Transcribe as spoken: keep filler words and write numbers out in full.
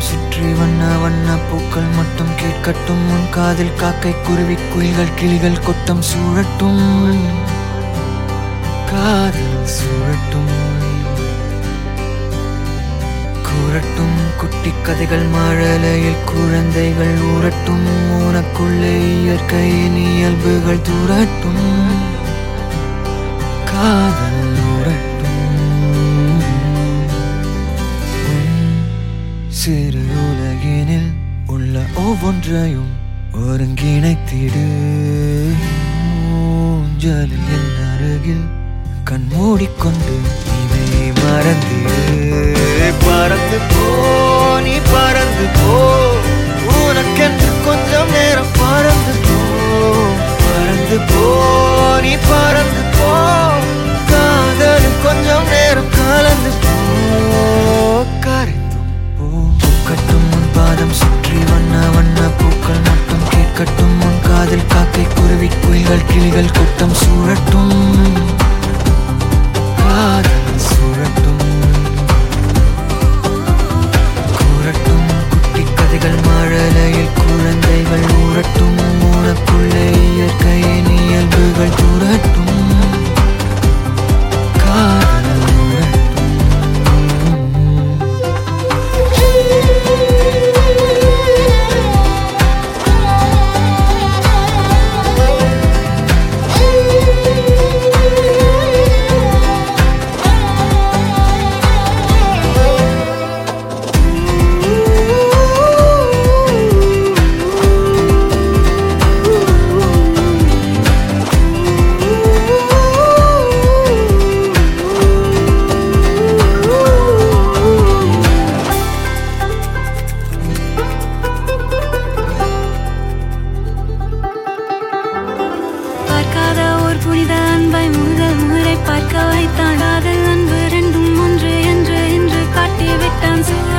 சுற்றி வண்ண வண்ண பூக்கள் மட்டும் கேட்கட்டும். உன் காதில் காக்கை குருவி குயில்கள் கிளிகள் கொட்டம் சூழட்டும். காதல் சூழட்டும் கூறட்டும். குட்டி கதைகள் மழலையில் குழந்தைகள் ஊரட்டும். உனக்குள்ளே இயற்கையின் இயல்புகள் தூரட்டும். காதல் ஊரட்டும். சிறு உலகினில் உள்ள ஒவ்வொன்றையும் ஒருங்கிணைத்திடு. ஊஞ்சலில் என் அருகில் கண் மூடிக்கொண்டு இதை மறந்திடு. பறந்து போ நீ பறந்து போ. உனக்கென்று கொஞ்சம் நேரம் பறந்து போ. பறந்து போ நீ பறந்து போ. காதலும் கொஞ்சம் நேரம் கலந்து போ. கரைந்து போ. பூக்கட்டும் உன் பாதம் சுற்றி வண்ண வண்ண பூக்கள் மட்டும் கேட்கட்டும். உன் காதில் காக்கை குருவி குயில்கள் கிளிகள் கூட்டம் சூழட்டும். காதல் சூழட்டும் கூறட்டும். குட்டி கதைகள் மழலையில் குழந்தைகள் ஊரட்டும். உனக்குள்ளே இயற்கையின் இயல்புகள் தூரட்டும். காதல் ஊரட்டும். புனித அன்பை முதல் முறை பார்க்க வைத்தான். காதல் அன்பு ரெண்டும் ஒன்று என்று என்று காட்டி விட்டான்.